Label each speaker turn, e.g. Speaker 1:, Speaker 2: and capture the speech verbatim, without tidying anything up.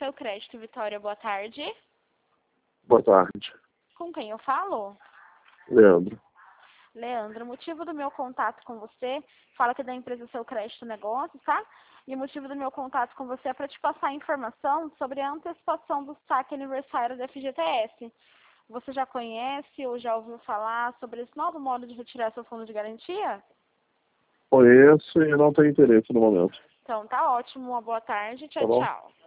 Speaker 1: Seu Crédito, Vitória, boa tarde.
Speaker 2: Boa tarde.
Speaker 1: Com quem eu falo?
Speaker 2: Leandro.
Speaker 1: Leandro, o motivo do meu contato com você, fala que é da empresa Seu Crédito Negócios, tá? E o motivo do meu contato com você é para te passar informação sobre a antecipação do saque aniversário da F G T S. Você já conhece ou já ouviu falar sobre esse novo modo de retirar seu fundo de garantia?
Speaker 2: Conheço e não tenho interesse no momento.
Speaker 1: Então tá ótimo, uma boa tarde, tchau,
Speaker 2: Tá bom?
Speaker 1: tchau.